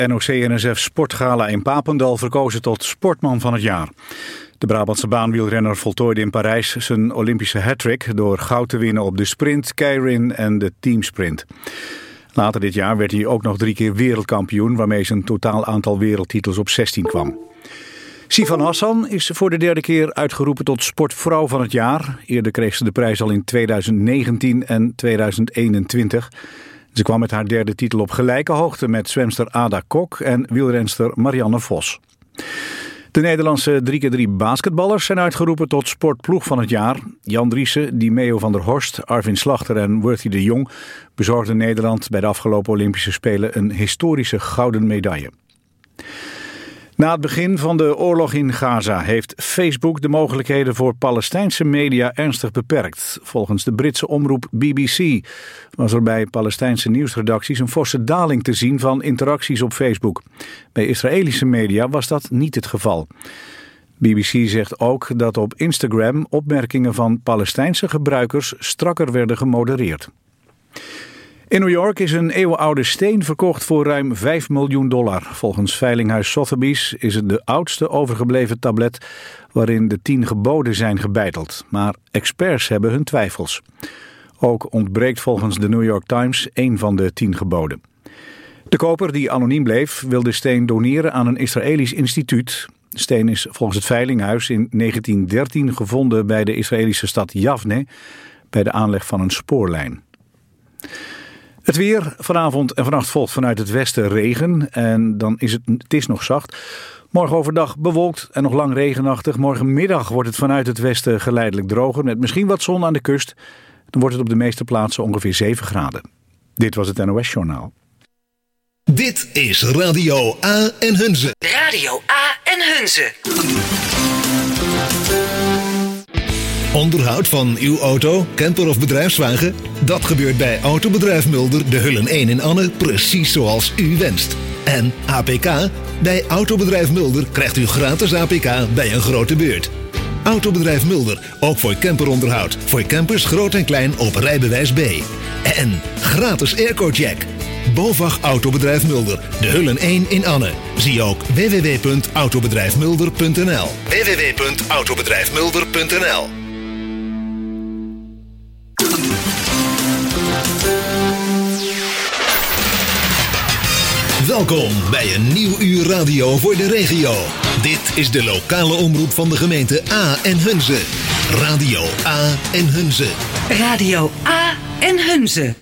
NOC-NSF Sportgala in Papendal verkozen tot sportman van het jaar. De Brabantse baanwielrenner voltooide in Parijs zijn Olympische hattrick door goud te winnen op de sprint, keirin en de teamsprint. Later dit jaar werd hij ook nog 3 keer wereldkampioen, waarmee zijn totaal aantal wereldtitels op 16 kwam. Sifan Hassan is voor de 3e keer uitgeroepen tot sportvrouw van het jaar. Eerder kreeg ze de prijs al in 2019 en 2021. Ze kwam met haar 3e titel op gelijke hoogte met zwemster Ada Kok en wielrenster Marianne Vos. De Nederlandse 3x3 basketballers zijn uitgeroepen tot sportploeg van het jaar. Jan Driessen, Dimeo van der Horst, Arvin Slachter en Worthy de Jong bezorgden Nederland bij de afgelopen Olympische Spelen een historische gouden medaille. Na het begin van de oorlog in Gaza heeft Facebook de mogelijkheden voor Palestijnse media ernstig beperkt. Volgens de Britse omroep BBC was er bij Palestijnse nieuwsredacties een forse daling te zien van interacties op Facebook. Bij Israëlische media was dat niet het geval. BBC zegt ook dat op Instagram opmerkingen van Palestijnse gebruikers strakker werden gemodereerd. In New York is een eeuwenoude steen verkocht voor ruim $5 miljoen. Volgens veilinghuis Sotheby's is het de oudste overgebleven tablet waarin de 10 geboden zijn gebeiteld. Maar experts hebben hun twijfels. Ook ontbreekt volgens de New York Times 1 van de 10 geboden. De koper, die anoniem bleef, wil de steen doneren aan een Israëlisch instituut. De steen is volgens het veilinghuis in 1913 gevonden bij de Israëlische stad Yavne bij de aanleg van een spoorlijn. Het weer, vanavond en vannacht volgt vanuit het westen regen en dan is het is nog zacht. Morgen overdag bewolkt en nog lang regenachtig. Morgenmiddag wordt het vanuit het westen geleidelijk droger met misschien wat zon aan de kust. Dan wordt het op de meeste plaatsen ongeveer 7 graden. Dit was het NOS Journaal. Dit is Radio A en Hunze. Radio A en Hunze. Onderhoud van uw auto, camper of bedrijfswagen? Dat gebeurt bij Autobedrijf Mulder, de Hullen 1 in Anne, precies zoals u wenst. En APK? Bij Autobedrijf Mulder krijgt u gratis APK bij een grote beurt. Autobedrijf Mulder, ook voor camperonderhoud. Voor campers groot en klein op rijbewijs B. En gratis airco-check. BOVAG Autobedrijf Mulder, de Hullen 1 in Anne. Zie ook www.autobedrijfmulder.nl. www.autobedrijfmulder.nl. Welkom bij een nieuw uur radio voor de regio. Dit is de lokale omroep van de gemeente A en Hunze. Radio A en Hunze. Radio A en Hunze.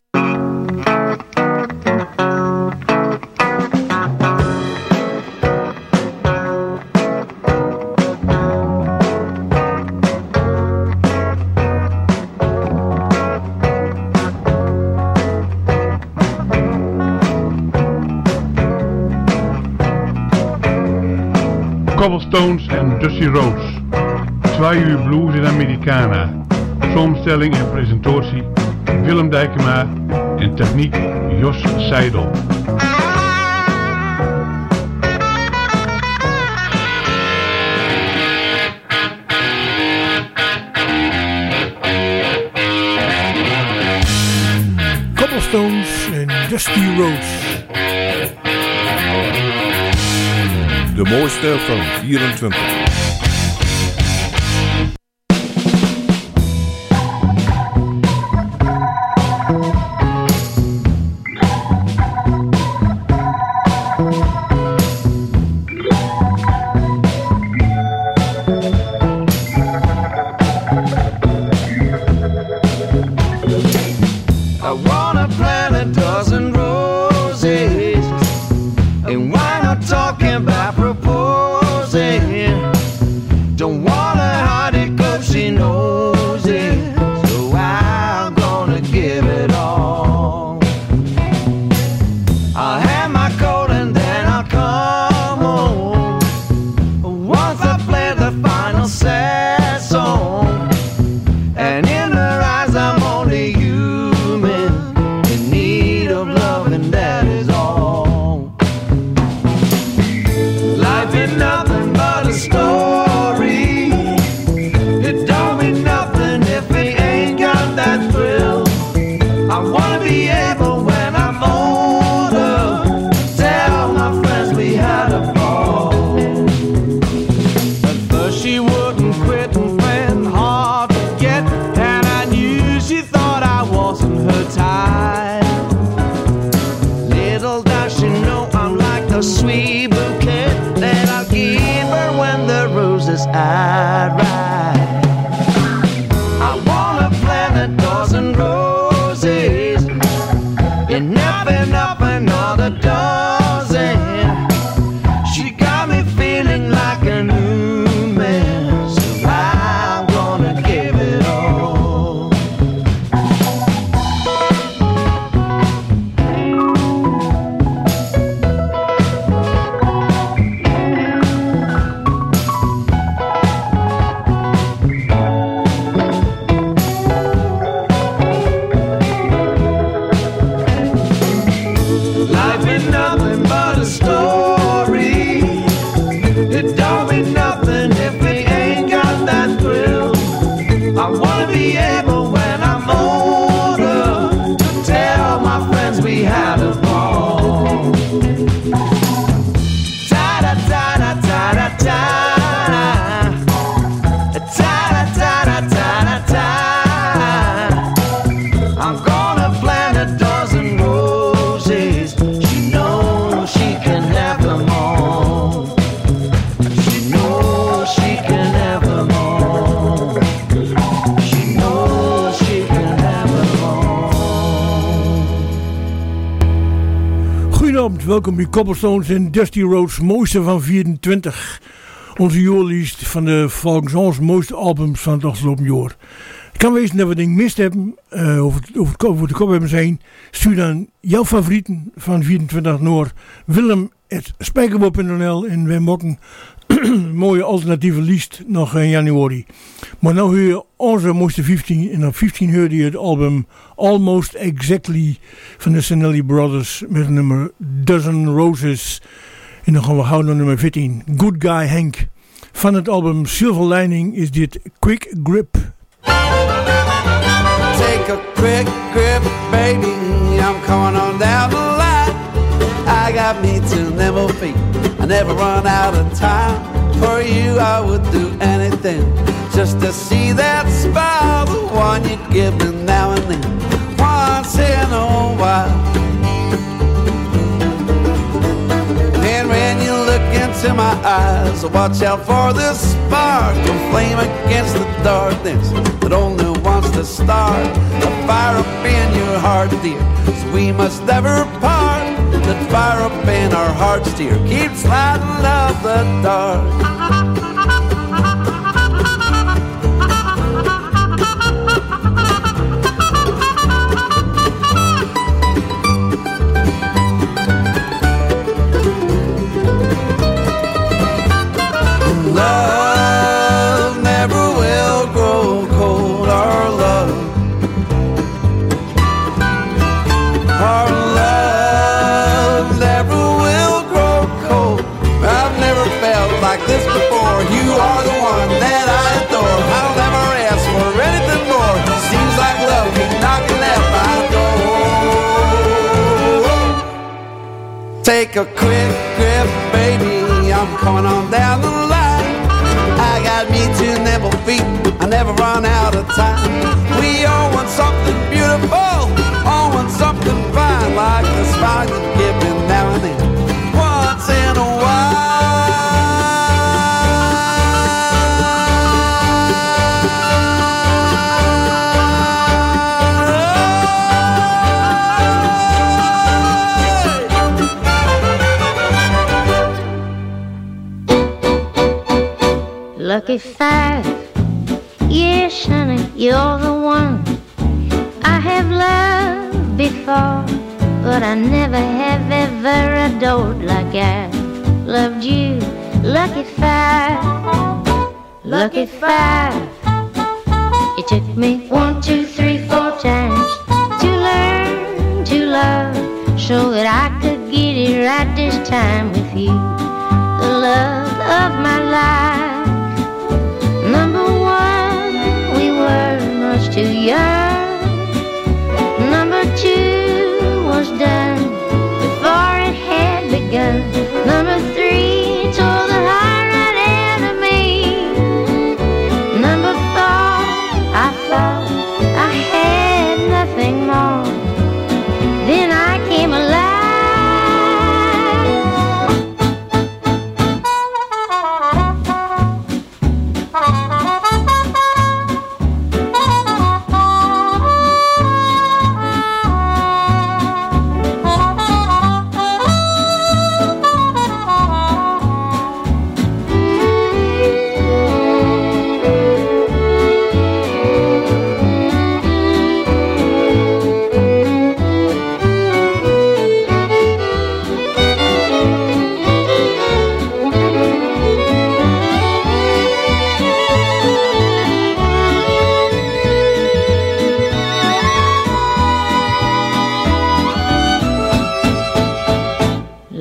Cobblestones en Dusty Rhodes. 2 uur blues in Americana. Samenstelling en presentatie Willem Dijkema en techniek Jos Seidel. Cobblestones en Dusty Rhodes. De mooiste van 24. I wanna plant a dozen roses, and why not talking about proposing? a sweet bouquet that I'll give her when the roses are ripe. I wanna plant a dozen roses, enough another dozen. She got me feeling like a new man, so I'm gonna give it all. Life ain't nothing but a story. It don't mean nothing if we ain't got that thrill. I wanna be able when I'm older to tell my friends we had a ball. Ta-da-ta-da-ta-da-ta. Ta-da-ta-da-ta-da-ta. I'm gonna plant a dozen roses. She knows she can have them all. She knows she can have them all. She knows she can have them all. Goedenavond, welkom bij Cobblestones en Dusty Roads, mooiste van 24. Onze jaarlijst van de volgens ons mooiste albums van het afgelopen jaar. Het kan wezen dat we dingen gemist hebben, over de kop hebben zijn. Stuur dan jouw favorieten van 24 naar Willem@spijkerbob.nl en wij maken een mooie alternatieve lijst nog in januari. Maar nu hoor je onze mooiste 15 en op 15 hoorde je het album Almost Exactly van de Sinelli Brothers met het nummer Dozen Roses. En dan gaan we gauw naar nummer 14, Good Guy Hank. Van het album Silver Lining is dit Quick Grip. Take a quick grip, baby, I'm coming on down the line. I got me two nimble feet, I never run out of time. For you I would do anything, just to see that smile, the one you give me now and then, once in a while. And when you look into my eyes, watch out for the spark, a flame against the darkness that only wants to start a fire up in your heart, dear, so we must never part. That fire up in our hearts, dear, keeps lighting up the dark. Love never will grow cold, our love. Our love never will grow cold. I've never felt like this before. You are the one that I adore. I'll never ask for anything more. Seems like love keeps knocking at my door. Take a quick grip, baby, I'm coming on down the line. I got me two nimble feet, I never run out of time. We all want something beautiful, all want something fine, like the smile you give me now and then, once in a while. Lucky 5, yes honey, you're the one. I have loved before, but I never have ever adored like I loved you. Lucky 5, lucky 5. It took me 1, 2, 3, 4 times to learn to love, so that I could get it right this time with you, the love of my life. Number 1, we were much too young. Number 2 was done before it had begun. Number 3 tore the heart right out of me. Number 4, I thought I had nothing more. Then I came alive.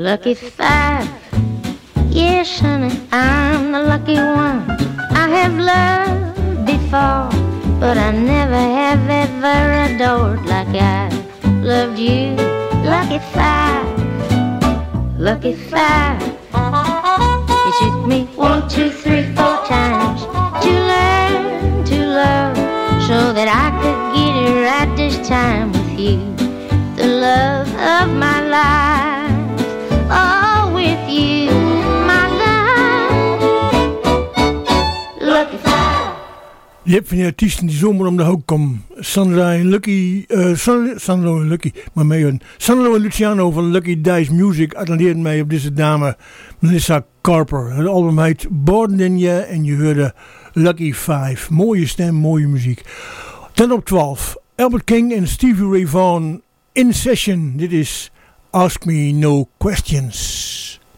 lucky five. Yes, honey, I'm the lucky one. I have loved before, but I never have ever adored like I loved you. Lucky five, lucky five. It took me 1, 2, 3, 4 times to learn to love, so that I could get it right this time with you. The love of my life, oh, with you, my love. Lucky five. Je hebt van die artiesten die zomaar om de hoek komen. Sandra en Lucky, Sandro en Lucky, maar mee Sandro en Luciano van Lucky Dice Music attendeerden mij op deze dame, Melissa Carper. Het album heet Born in Ya en je hoorde Lucky Five. Mooie stem, mooie muziek. Dan op 12, Albert King en Stevie Ray Vaughan in session. Dit is Ask Me No Questions.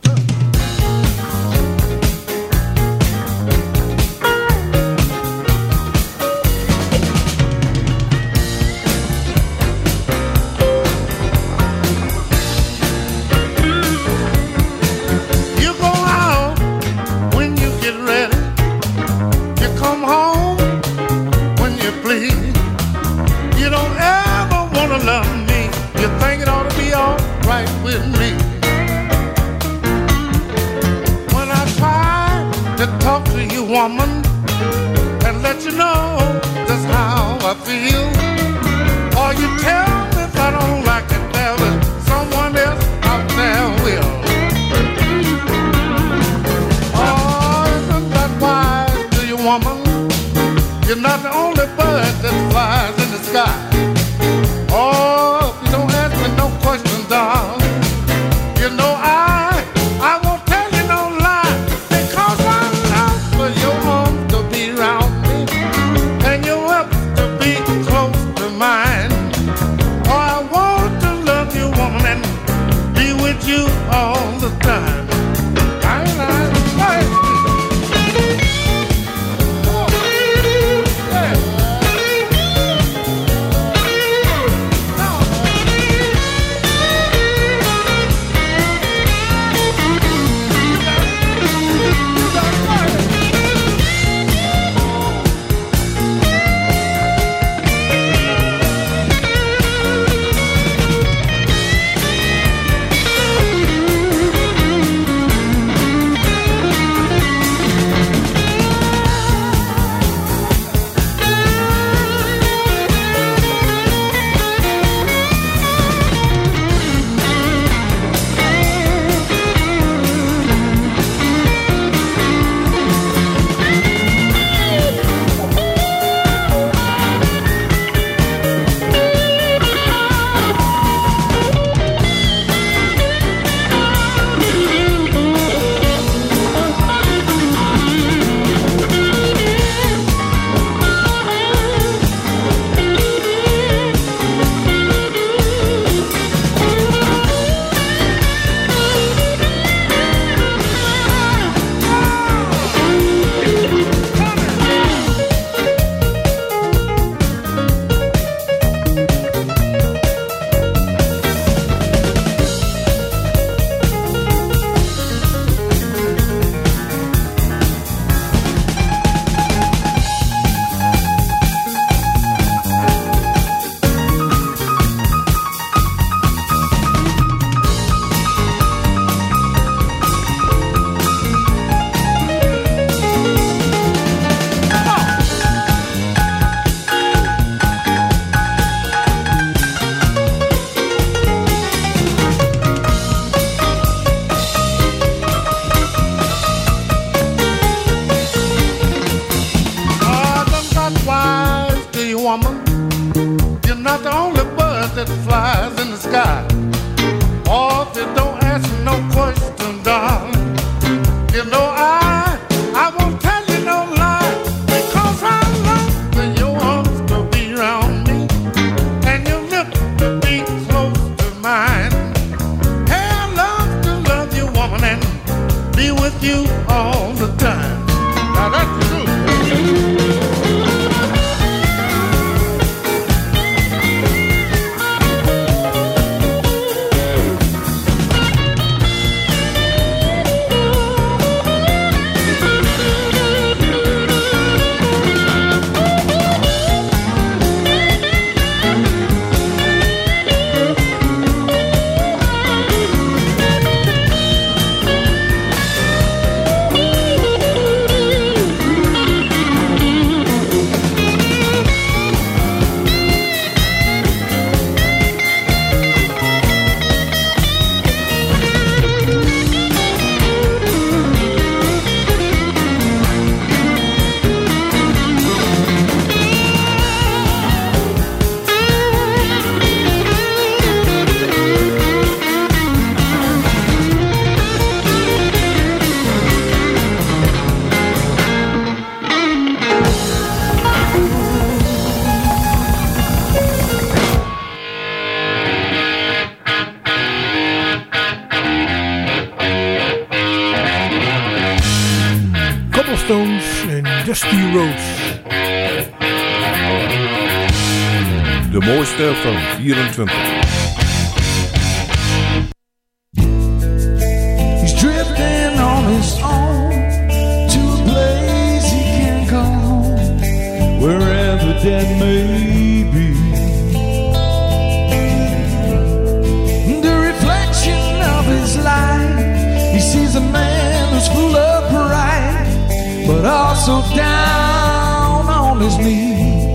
With me, when I try to talk to you, woman, and let you know just how I feel, or you tell me if I don't like it, there is someone else out there will. Oh, isn't that wise to you, woman? You're not the only bird that flies in the sky. Oh, you don't ask me no questions, darling. You know I won't tell you no lie, because I love for your arms to be around me and your lips to be close to mine. Oh, I want to love you, woman, and be with you all the time. Dusty Rhodes. De mooiste van 24. He's drifting on his own to a place he can't go home, wherever that may be. The reflection of his life, he sees a man who's full of pride, but also down on his knees.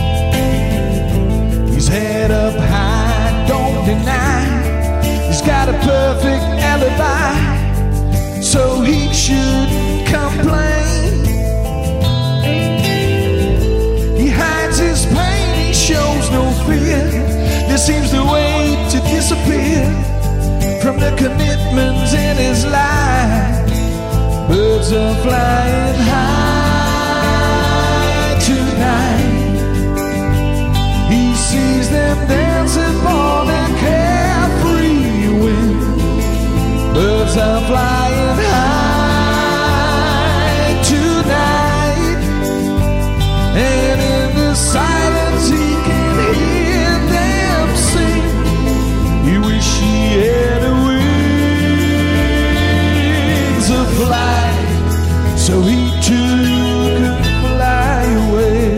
He's head up high, don't deny. He's got a perfect alibi, so he shouldn't complain. He hides his pain, he shows no fear. This seems the way to disappear from the commitments in his life. Birds are flying high tonight. He sees them dancing on the carefree wind. Birds are flying high tonight, and in the silence he can hear them sing. He wish he had wings of flight, so he too could fly away.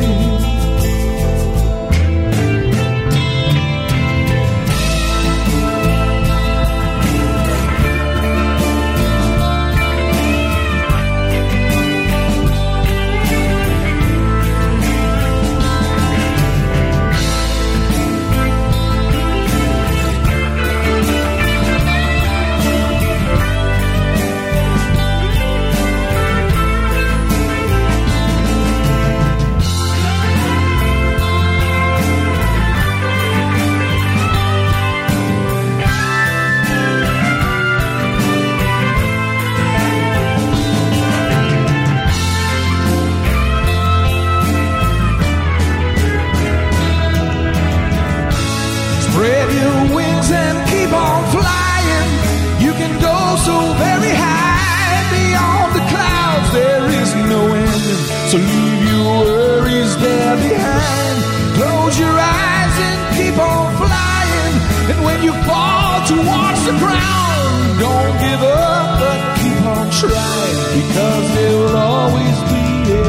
Spread your wings and keep on flying. You can go so very high. Beyond the clouds there is no ending, so leave your worries there behind. Close your eyes and keep on flying. And when you fall towards the ground, don't give up but keep on trying, because there will always be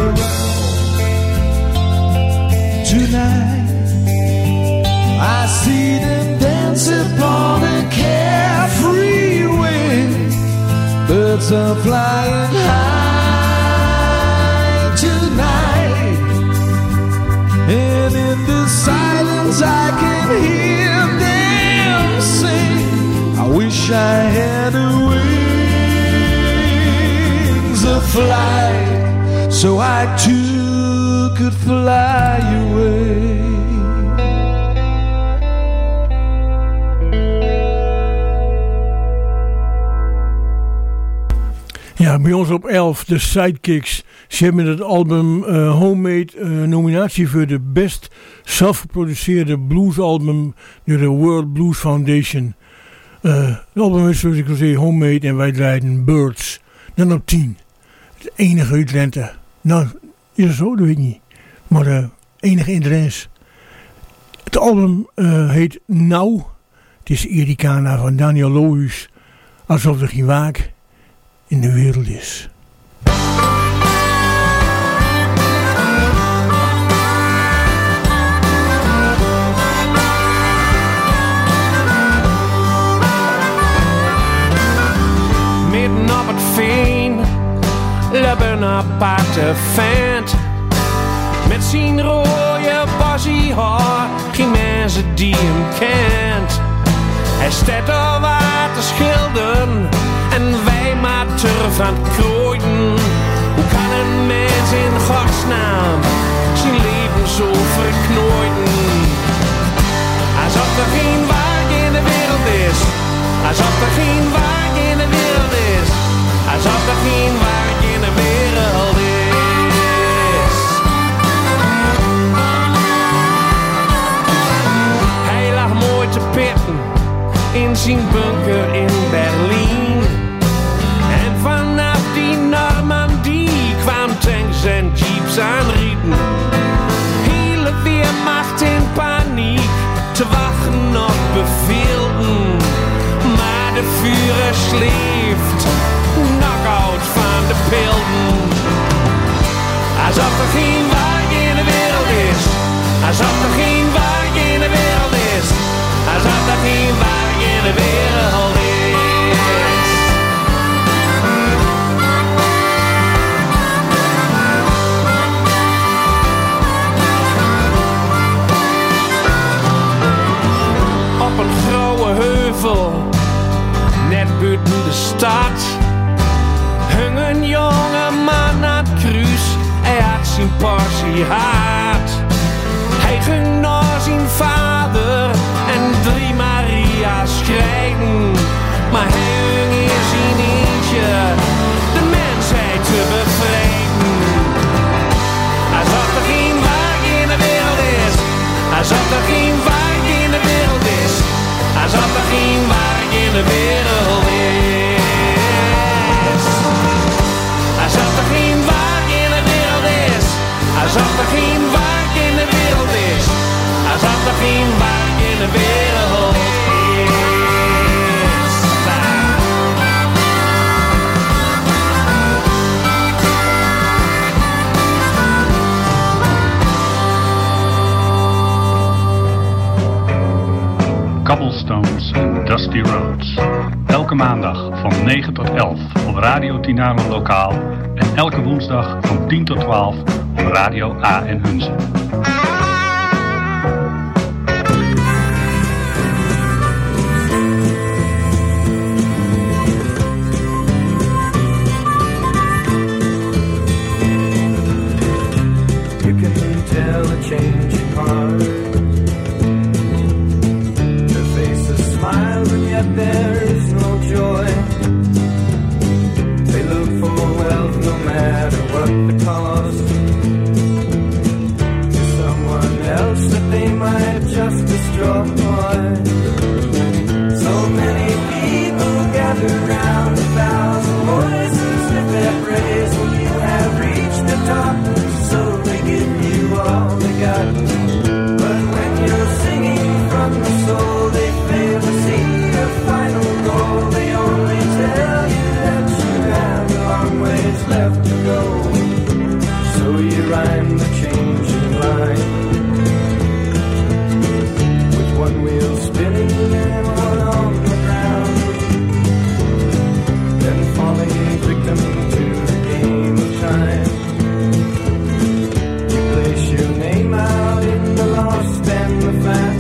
around. Tonight I see them dance upon a carefree wind. Birds are flying high tonight, and in the silence I can hear them sing. I wish I had wings of flight, so I too could fly away. Ja, bij ons op 11, de Sidekicks. Ze hebben het album Homemade nominatie voor de best zelfgeproduceerde bluesalbum door de World Blues Foundation. Het album is, zoals ik al zei, Homemade en wij draaien Birds. Dan op 10. Het enige uit Lente. Nou, is het zo? Dat weet ik niet. Maar de enige in de rest. Het album heet Nou. Het is Ericana van Daniel Lohuus. Alsof er geen waak in de wereld is. Midden op het veen, lubben aparte vent. Met zijn rode bossie haar, geen mensen die hem kent. Hij staat al wat te schilderen en wij maar turf aan het krooien. Hoe kan een mens in godsnaam zijn leven zo verknooien? Alsof er geen waak in de wereld is. Alsof er geen waak in de wereld is. Alsof er geen waak in de wereld is. Hij lag mooi te pitten in zijn bunker in Berlijn. En vanaf die Normandie kwam tanks en jeeps aanrieten. Hele weermacht in paniek, te wachten op bevelden. Maar de Führer schläft, knock-out van de pilden. Alsof er geen waarheid in de wereld is. Alsof er geen waarheid in de wereld is. Alsof er geen waarheid in de wereld is. Op een grauwe heuvel, net buiten de stad, hing een jonge man aan het kruis. Hij had zijn passie hard. Hij ging naar zijn vader en 3 Maria's krijgen. Maar hij hing in zijn eentje de mensheid te bevrijden. Alsof er geen waarheid in de wereld is. Alsof er geen waarheid in de wereld is. Alsof er geen waarheid in de wereld is. Alsof er geen waarheid in de wereld is. Alsof er geen waarheid in de wereld is. Alsof er geen waarheid in de wereld is. Cobblestones en Dusty Roads. Elke maandag van 9 tot 11 op Radio Tinano Lokaal en elke woensdag van 10 tot 12 op Radio A en Hunze. You can tell a change in heart. Smiles and yet there is no joy. They look for wealth no matter what the cost. To someone else that they might just destroy. So many people gather round, 1,000 voices lift their praise when you have reached the top. So they give you all they got. But when you're singing from the soul, they fail to see your final goal. They only tell you that you have a long ways left to go. So you rhyme the changing line with one wheel spinning and one on the ground, then falling victim to the game of time. You place your name out in the lost and the found.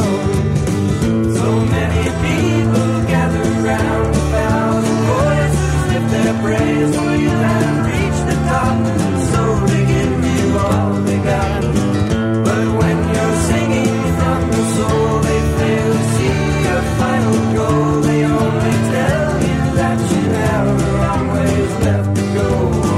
So many people gather round, 1,000 voices lift their praise when you have reached the top. So they give you all they got. But when you're singing from the soul, they fail to see your final goal. They only tell you that you have a long ways left to go.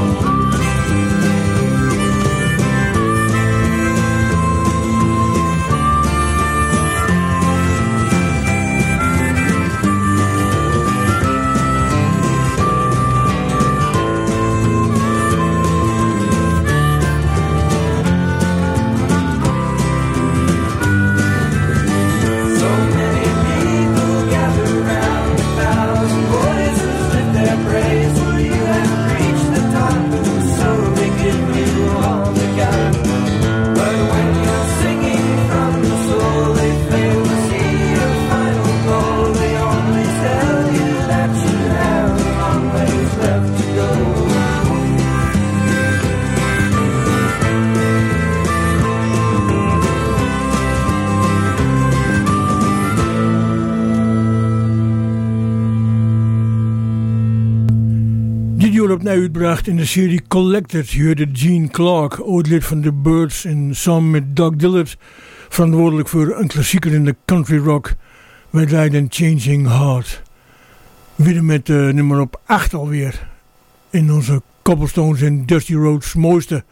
Opnieuw uitgebracht in de serie Collected. Je hoorde Gene Clark, ooit lid van The Byrds en samen met Doug Dillard verantwoordelijk voor een klassieker in de country rock. Wij draaiden Changing Heart. Weer met nummer op 8 alweer in onze Cobblestones en Dusty Roads mooiste.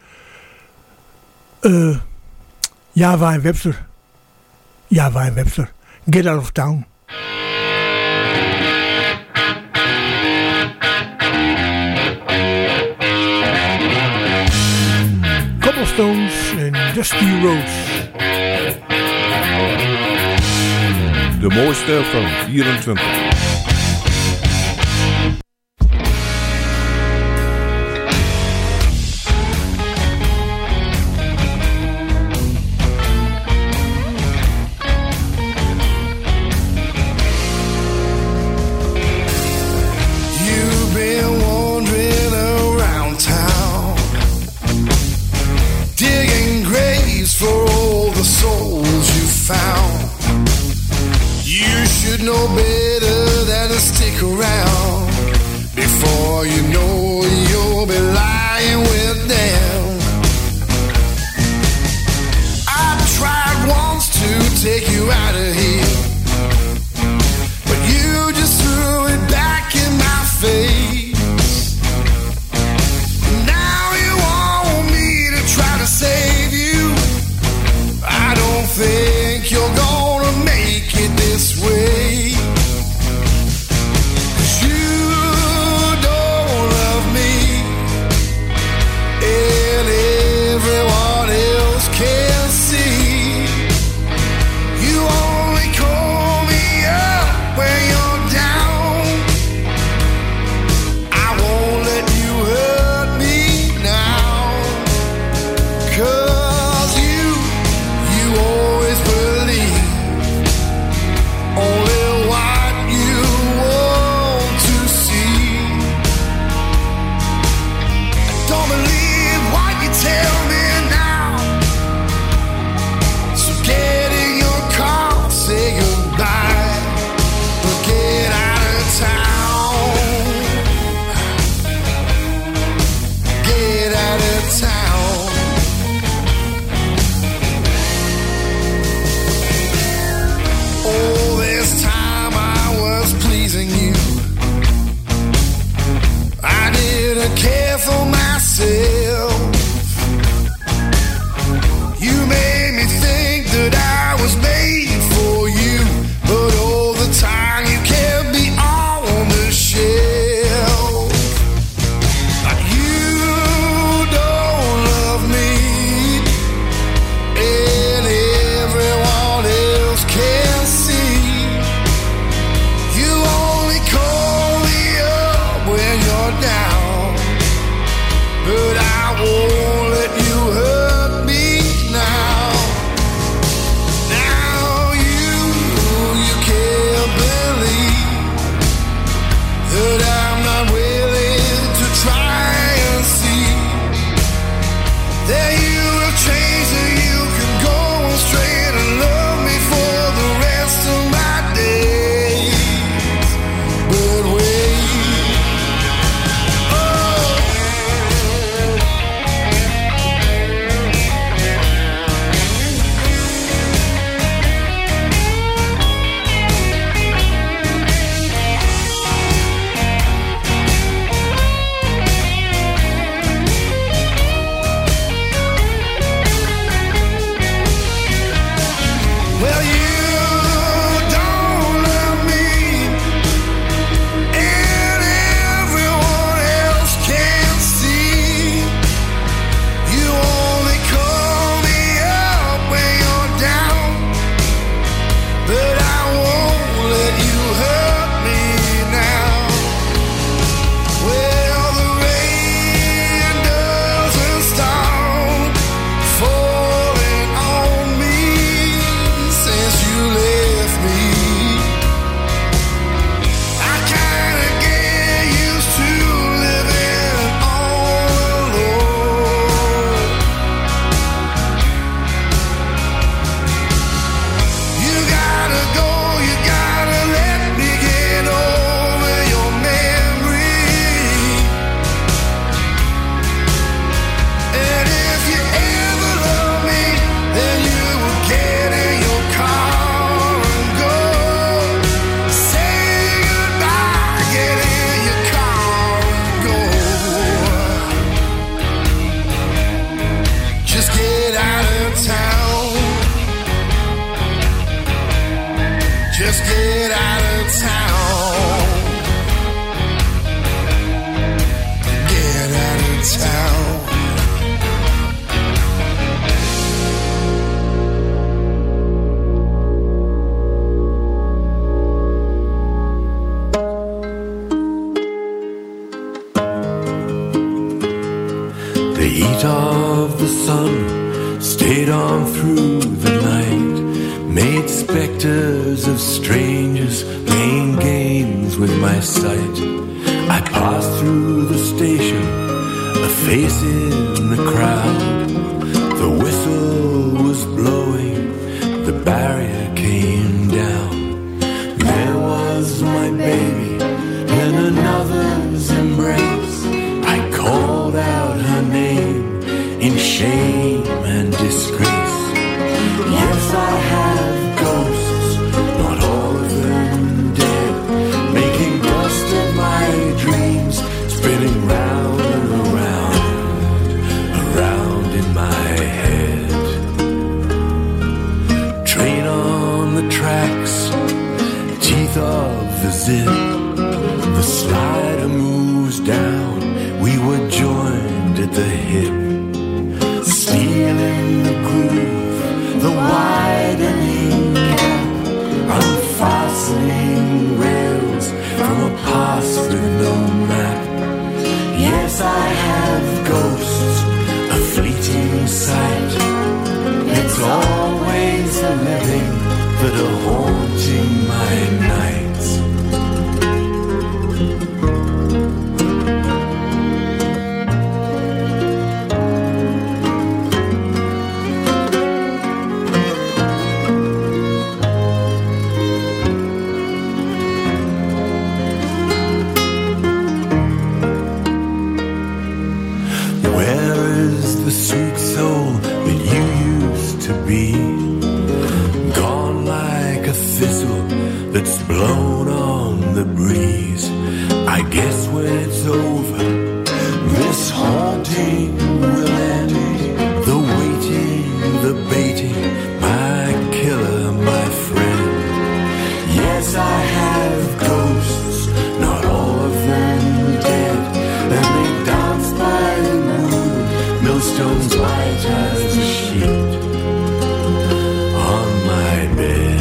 Java en Webster. Get Out of Town. Dusty Rhodes. De mooiste van 24. Know better than to stick around. Before you know you'll be lying with them. I tried once to take you out of here, but you just threw it back in my face. Now you want me to try to save you. I don't think you're gonna make it this way. heat of the sun stayed on through the night, made specters of strangers playing games with my sight. I passed through the station, a face in the crowd. The whistle was blowing, the barrier came down. There was my baby in another's embrace. I called out her name in shame and disgrace. Yes, I have ghosts, not all of them dead, making dust of my dreams, spinning round and around in my head. Train on the tracks, teeth of the zip, the slider moves down, we were joined at the hip. Steel in the groove, the widening gap, unfastening rails from a past with no map. Yes, I have ghosts, a fleeting sight. It's always the living that are haunting my nights. Blown on the breeze. I guess when it's over, this haunting will end. The waiting, the baiting, my killer, my friend. Yes, I have ghosts, not all of them dead, and they dance by the moon, millstones white as the sheet on my bed.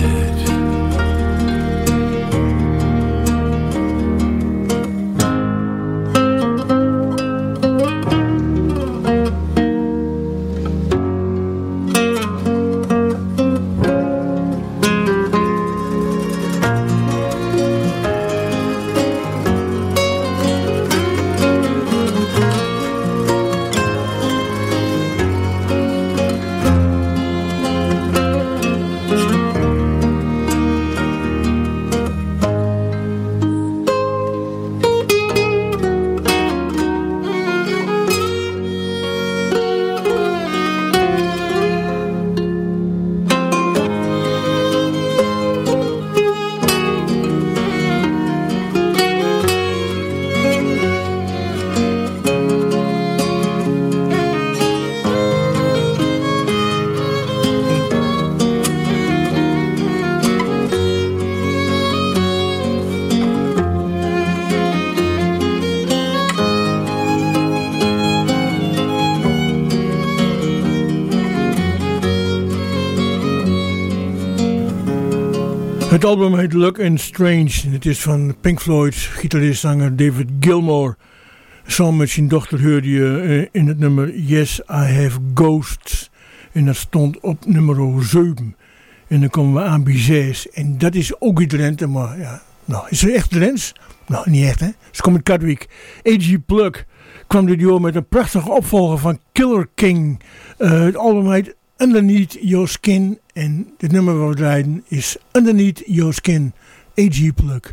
Het album heet Luck and Strange en het is van Pink Floyd gitarist-zanger David Gilmour. Samen met zijn dochter hoorde je in het nummer Yes, I Have Ghosts. En dat stond op nummer 7. En dan komen we aan bij 6. En dat is ook iets Drenthe, maar ja. Nou, is het echt Drents? Nou, niet echt hè. Ze komt uit Katwijk. A.G. Plug kwam dit jaar met een prachtige opvolger van Killer King. Het album heet Underneath Your Skin. En het nummer wat we draaien is Underneath Your Skin, A.G. Plug.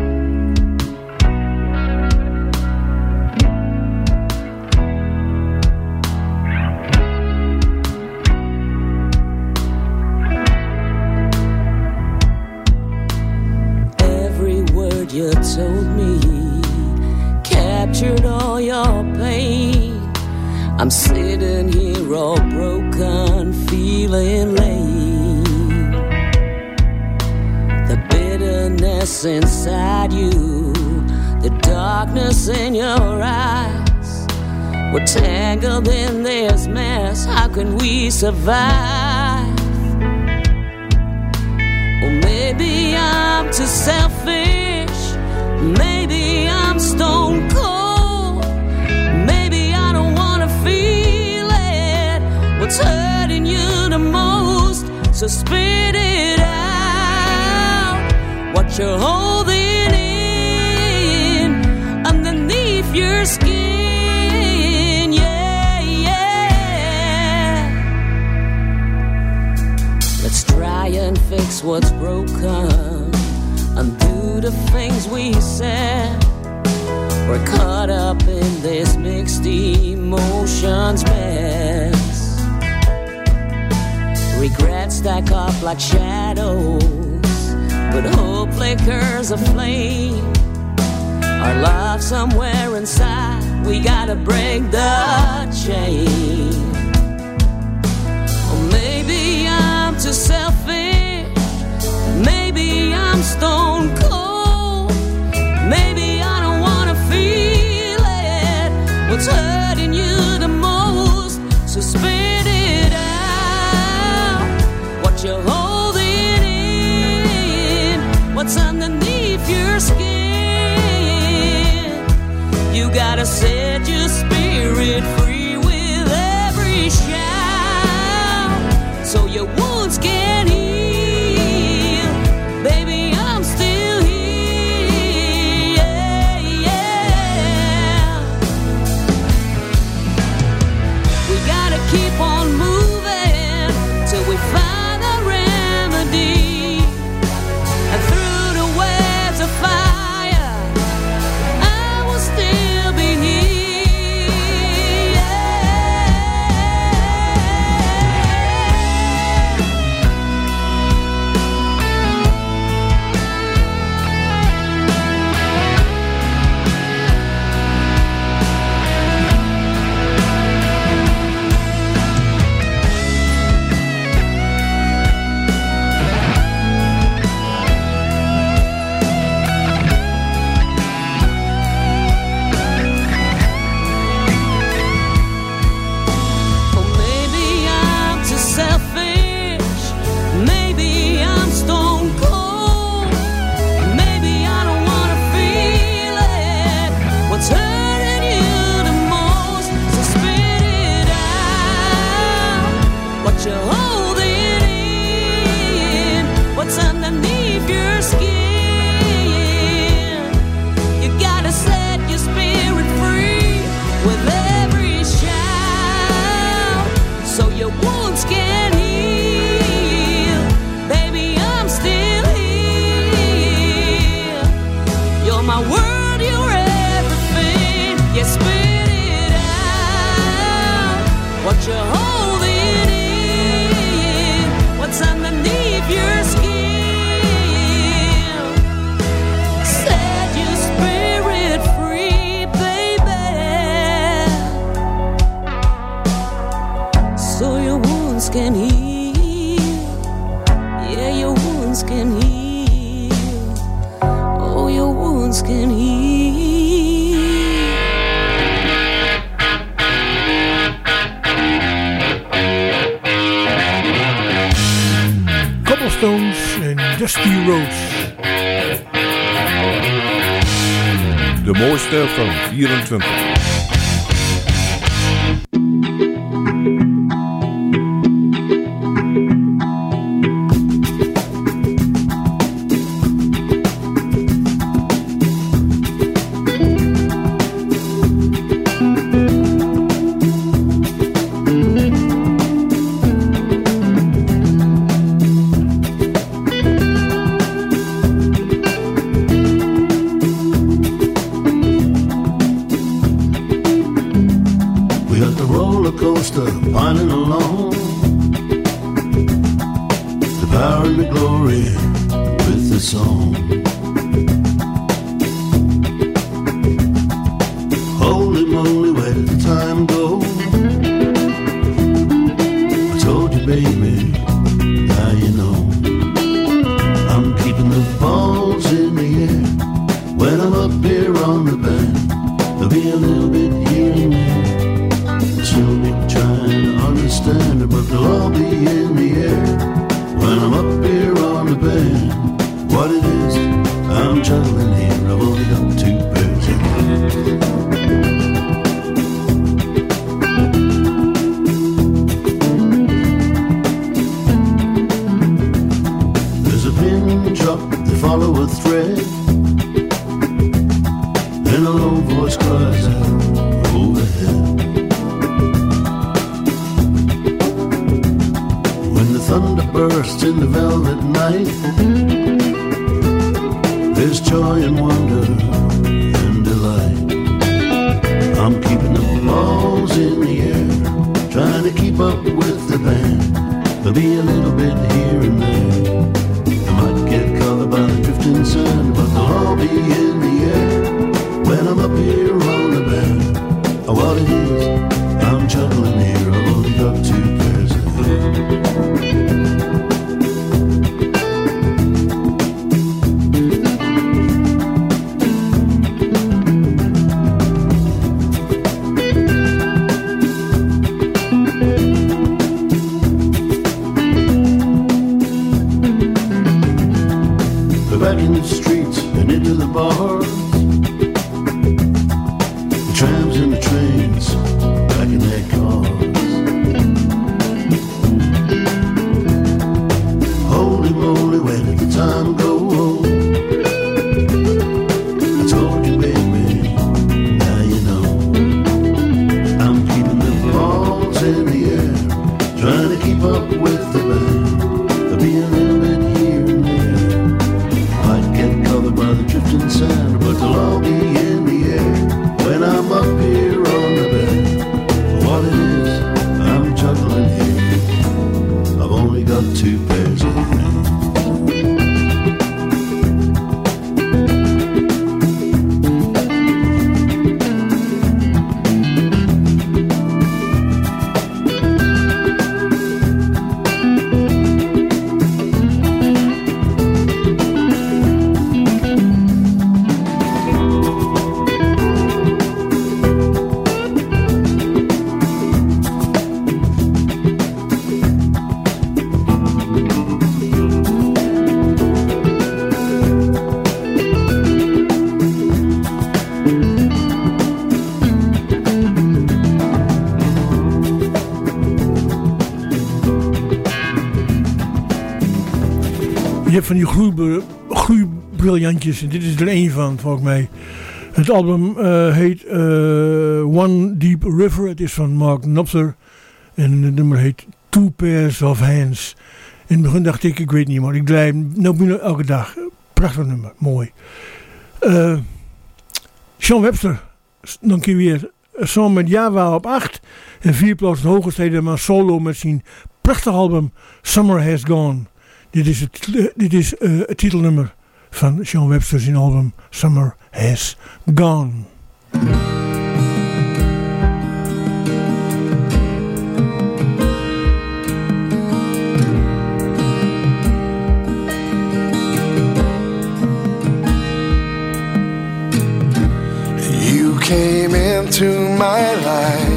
Every word you told me captured all your pain. I'm sitting here all broken, feeling lame. The bitterness inside you, the darkness in your eyes, we're tangled in this mess. How can we survive? Well, maybe I'm too selfish, maybe I'm stone cold, maybe I don't wanna feel what you're holding in underneath your skin. Yeah, yeah. Let's try and fix what's broken, undo the things we said. We're caught up in this mixed emotions mess. Regrets stack up like shadows, but hope flickers a flame. Our love somewhere inside, we gotta break the chain. Or maybe I'm too selfish, maybe I'm stone cold, maybe I don't wanna feel it. What's hurting you the most? So spit it out, what you're holding in, what's underneath your skin. You gotta set your spirit free with every shout, so your wounds can heal. Baby, I'm still here. Yeah, yeah. We gotta keep on moving till we find a remedy. And through the waves of fire, I will still be here. Or maybe I'm too selfish, maybe I'm stone cold, maybe I don't wanna feel it. What's hurting you the most? So spit it out, what you're holding in, what's underneath your skin. You gotta set your spirit free with every shout, so your wounds can heal. Baby, I'm still here. You're my world, you're everything. You spit it out, what you're holding in, what's underneath your skin. Set your spirit free, baby, so your wounds can heal. Yeah, your wounds can heal. Oh, your wounds can heal. Cobblestones en Dusty Roads. De mooiste van 24. We got the roller coaster pining along, the power and the glory with the song. Holy moly, where did the time go? I told you, baby, now you know. I'm keeping the balls in the air when I'm up here on the band. There'll be a little bit here and there. She'll be trying to understand it, but they'll all be in the air when I'm up here on the band. What it is There'll be a little bit here and there. I might get caught by the drifting sand, but they'll all be in the air when I'm up here on the band. Oh, what it is, I'm juggling here. I've only got 2 pairs of back in the streets and into the bars, the trams and the trains back in their cars. Holy moly, where did the time go? I told you, baby, now you know. I'm keeping the balls in the air, trying to keep up with the band. There'll be a little bit here and there. Might get covered by the drifting sand, but they'll all be in the air when I'm up here on the bed. What it is, I'm juggling here. I've only got 2 pairs of hands. Je hebt van die groeibriljantjes en dit is er één van, volgens mij. Het album heet One Deep River. Het is van Mark Knopfler. En het nummer heet 2 Pairs of Hands. In het begin dacht ik weet niet, maar ik draai nou elke dag. Prachtig nummer, mooi. Sean Webster, dan kun je weer samen met Java op 8. En 4 plaatsen hoger steden, maar solo met zijn prachtig album Summer Has Gone. Dit is het titelnummer van Sean Webster's album Summer Has Gone. You came into my life,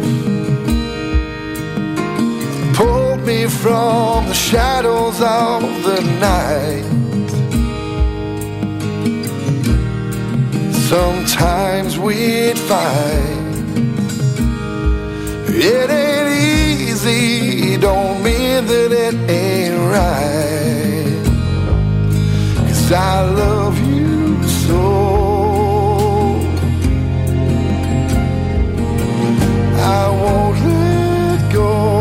pulled me from the shadows of the night. Sometimes we'd fight. It ain't easy, don't mean that it ain't right. 'Cause I love you so. I won't let go.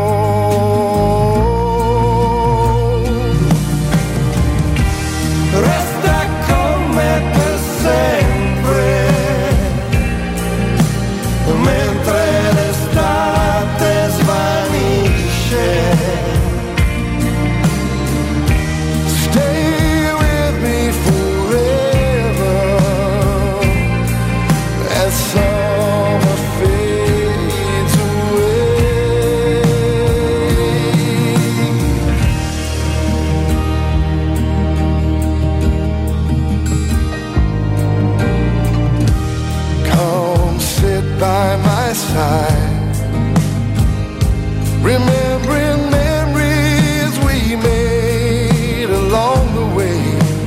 Remembering memories we made along the way.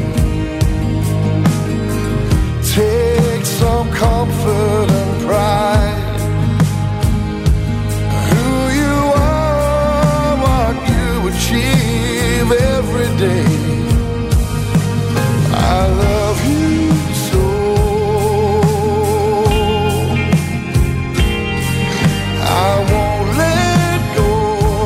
Take some comfort and pride. Who you are, what you achieve every day. I love you so. I won't let go.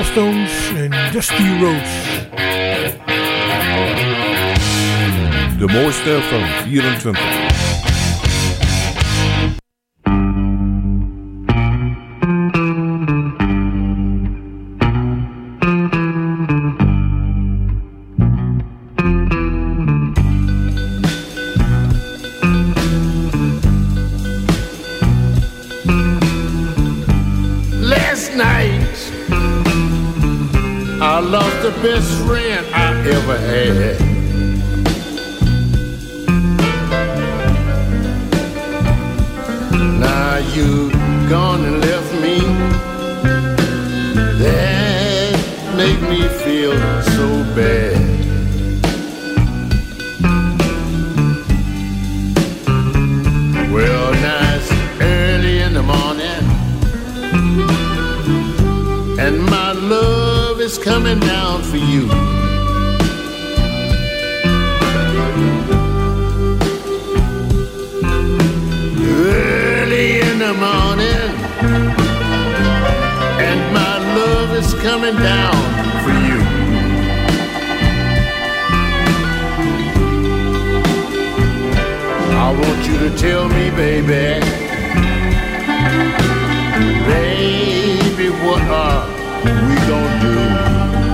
Yellowstones en Dusty Roads. De mooiste van 24. I lost the best friend I ever had. Now you gone and left me. That make me feel so bad. Well, now it's early in the morning, and my love is coming down for you. Early in the morning, and my love is coming down for you. I want you to tell me, baby, baby, what are we gonna do?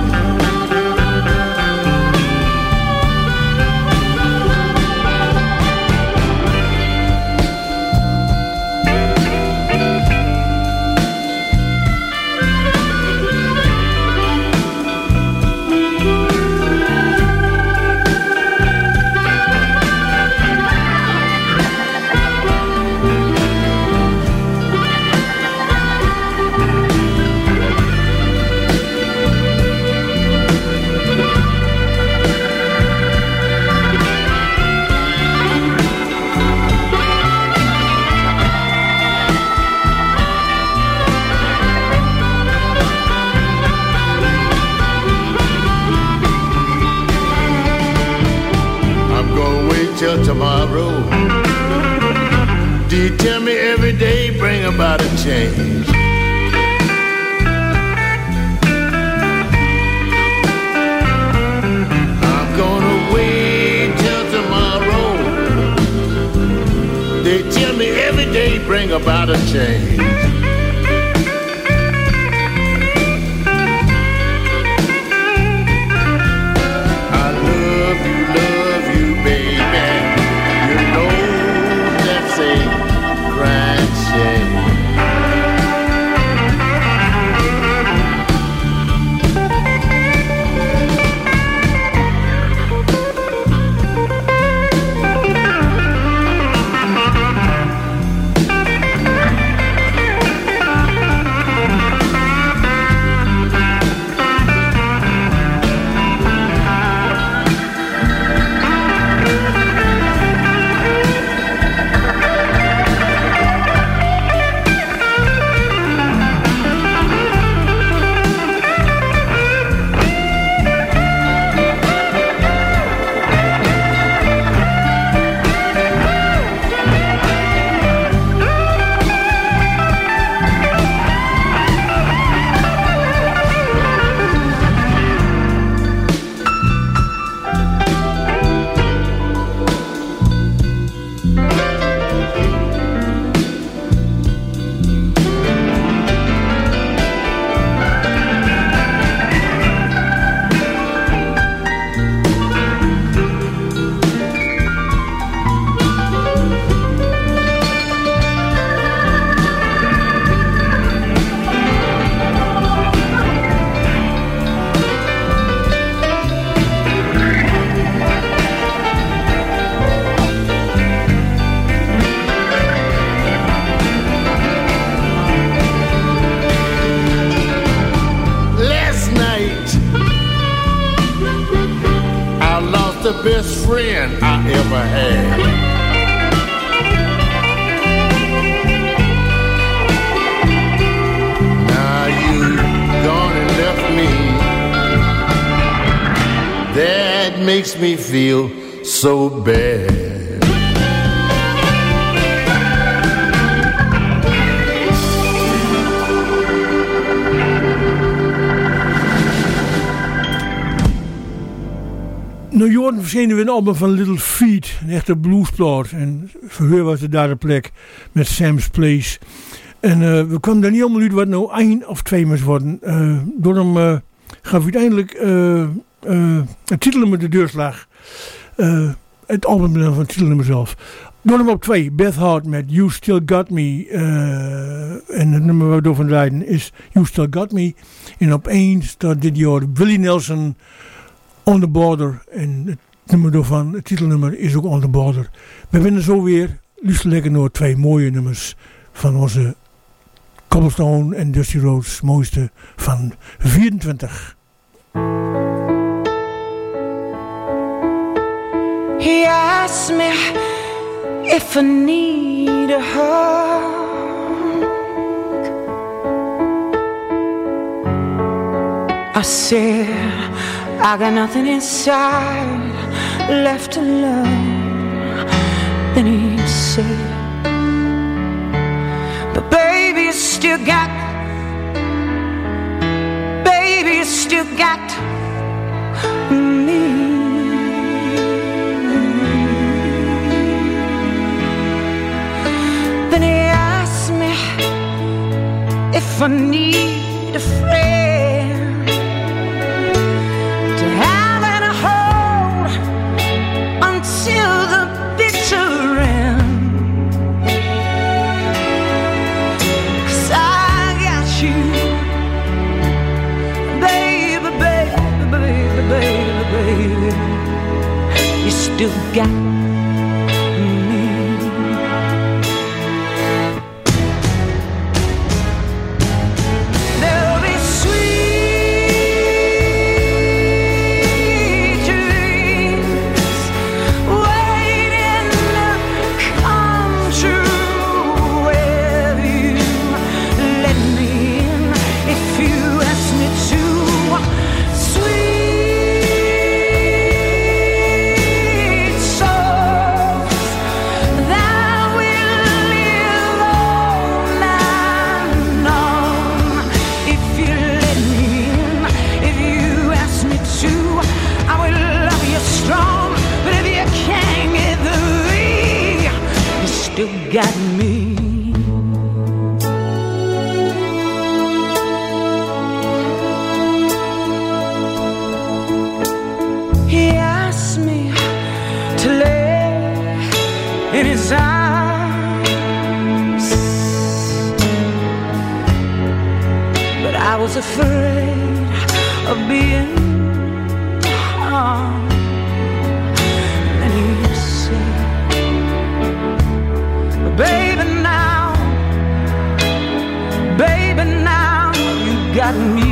Till tomorrow. Do you tell me every day bring about a change? I'm gonna wait till tomorrow. They tell me every day bring about a change. The best friend I ever had. Now you gone and left me. That makes me feel so bad. Nou, Jordan verschenen we een album van Little Feat, een echte bluesplaat. En verheur was de derde plek met Sam's Place. En we kwamen daar niet allemaal uit wat nou 1 of 2 moest worden. Daarom gaf uiteindelijk het titelnummer de deurslag. Het album van het titelnummer zelf. Daarom op 2, Beth Hart met You Still Got Me. En het nummer waar we door van rijden is You Still Got Me. En op 1 staat dit jaar Willie Nelson, On The Border. En het nummer daarvan, het titelnummer, is ook On The Border. We winnen zo weer. Luister lekker naar 2 mooie nummers van onze Cobblestone en Dusty Rhodes mooiste van 24. He asked me if I need a hug. I said I got nothing inside left to love. Then he said, but baby, you still got me. Then he asked me if I need a friend to have and hold until the bitter end. 'Cause I got you, baby, baby, baby, baby, baby. You still got me. Got me. He asked me to lay in his arms, but I was afraid of being harmed. And he said, baby, now you got me.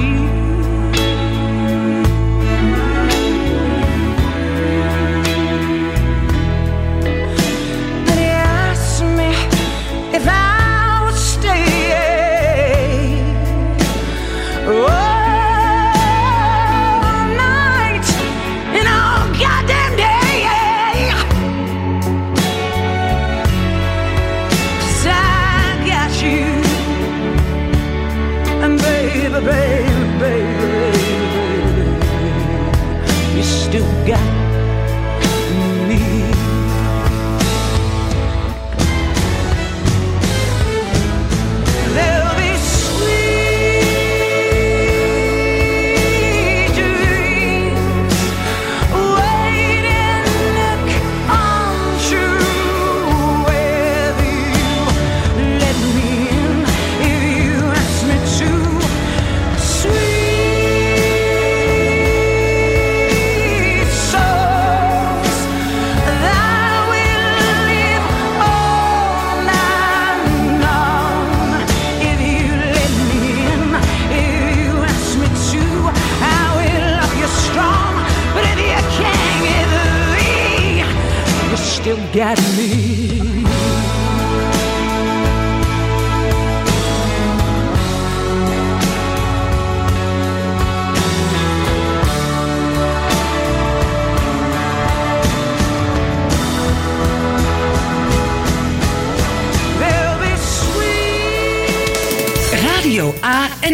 Then he asked me if I would stay all night and all goddamn day. Baby, baby, baby, you still got me. There'll be sweet dreams waiting to come true if you let me in, if you ask me to. Still got me. Radio A en